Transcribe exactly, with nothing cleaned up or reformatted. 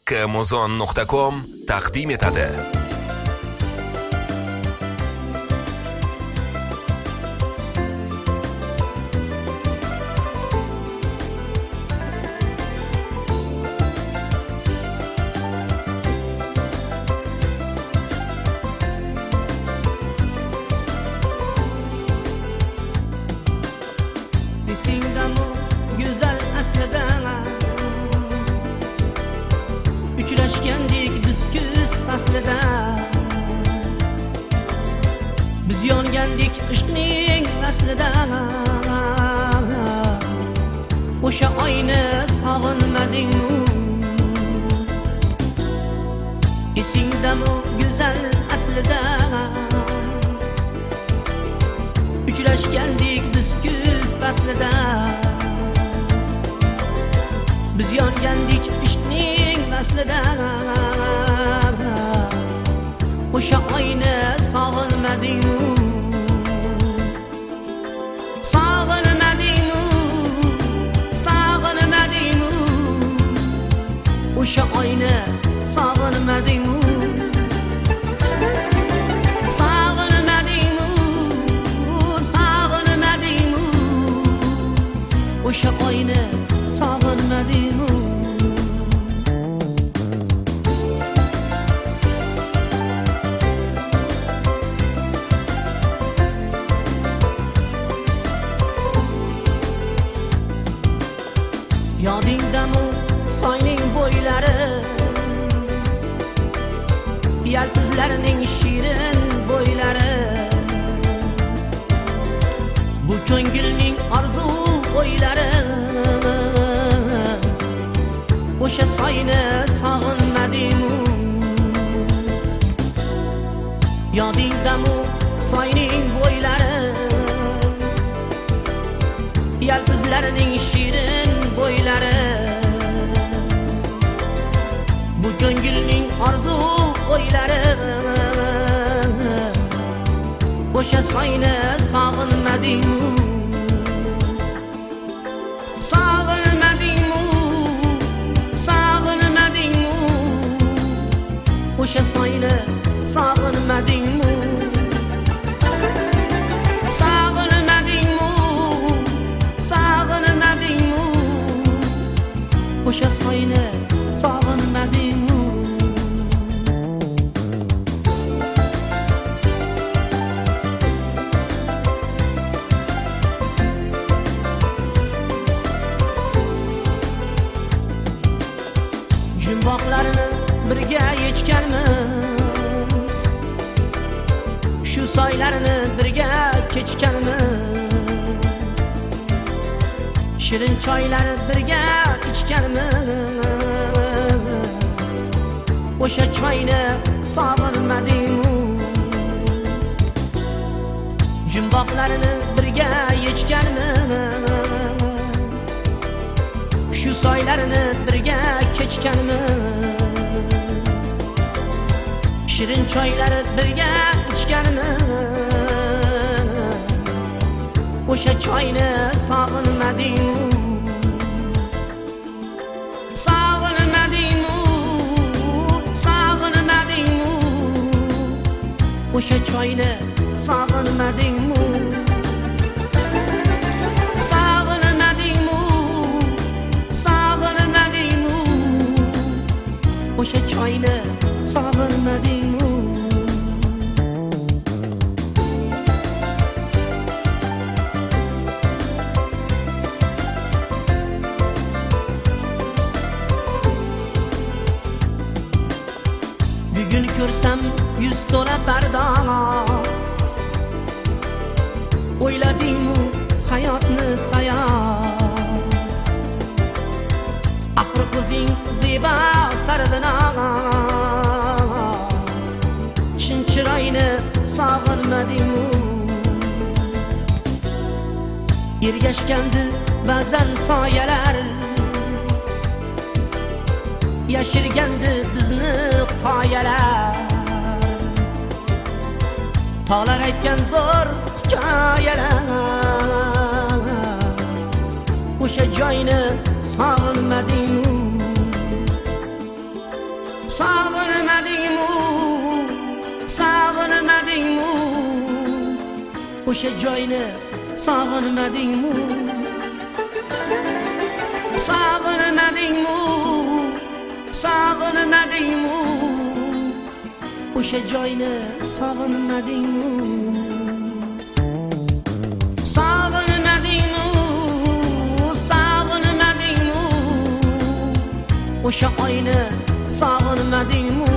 Kamozon nuqta com taqdim etadi. Esingdami go'zal aslida uchrashgandik biz kuz faslida, biz yongandik ishqning aslida. O'sha oyni sog'inmadingmi? Esingdami go'zal aslida uchrashgandik biz kuz faslida, biz yongandik ishqning aslida. O'sha oyni sog'inmadingmi? Sog'inmadingmi? Sog'inmadingmi? O'sha oyni sog'inmadingmi? Sog'inmadingmi? Sog'inmadingmi? O'sha oyni sog'inmadingmi? Yodingdami soyning bo'ylari, yalpizlarining shirin bo'ylari, bu ko'ngilning orzu o'ylari. O'sha soyni sog'inmadingmi? Yodingdami soyning bo'ylari, yalpizlarining shirin bo'ylari, bu ko'ngilning orzu o'ylari. O'sha soyni sog'inmadingmi? Sog'inmadingmi? Sog'inmadingmi? O'sha soyni sog'inmadingmi? Sog'inmadingmi? Sog'inmadingmi? O'sha soyni sog'inmadingmi? Jumboqlarini birga yechganmiz, shu soylarni birga kechganmiz, shirin choylar birga ichganmiz. O'sha choyni sog'inmadingmi? Jumboqlarini birga yechganmiz, shu soylarni birga kechganmiz, shirin choylar birga ichganmiz. O'sha choyni sog'inmadingmi? Sog'inmadingmi? Sog'inmadingmi? O'sha choyni sog'inmadingmi? Sog'inmadingmi? Sog'inmadingmi? O'sha choyni sog'inmadingmi? Bugun ko'rsam yuz to'la pardoz, o'yladingmi hayotni sayoz? Axir o'zing zebo sarvinoz, chin chiroyni sog'inmadingmi? Ergashgandi ba'zan soyalar, yashirgandi bizni qoyalar. Tog'lar aytgan zo'r hikoyalar, o'sha joyni sog'inmadingmi? Sağınmadingmi, sağınmadingmi, o'sha joyni sağınmadingmi? Sağınmadingmi, sağınmadingmi, o'sha joyni sağınmadingmi? Sağınmadingmi, sağınmadingmi, o'sha oyni sağınmadingmi?